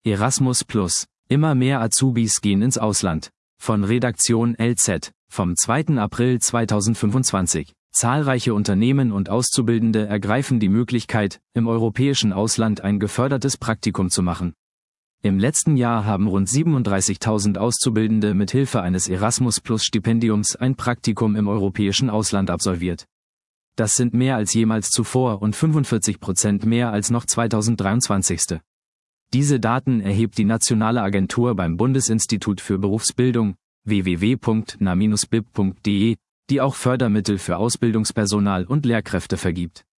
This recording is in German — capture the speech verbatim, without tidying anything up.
Erasmus plus. Immer mehr Azubis gehen ins Ausland. Von Redaktion L Z, vom zweiten April zweitausendfünfundzwanzig. Zahlreiche Unternehmen und Auszubildende ergreifen die Möglichkeit, im europäischen Ausland ein gefördertes Praktikum zu machen. Im letzten Jahr haben rund siebenunddreißigtausend Auszubildende mit Hilfe eines Erasmus-Plus-Stipendiums ein Praktikum im europäischen Ausland absolviert. Das sind mehr als jemals zuvor und fünfundvierzig Prozent mehr als noch zweitausenddreiundzwanzig. Diese Daten erhebt die Nationale Agentur beim Bundesinstitut für Berufsbildung, w w w punkt n a bindestrich b i b punkt d e, die auch Fördermittel für Ausbildungspersonal und Lehrkräfte vergibt.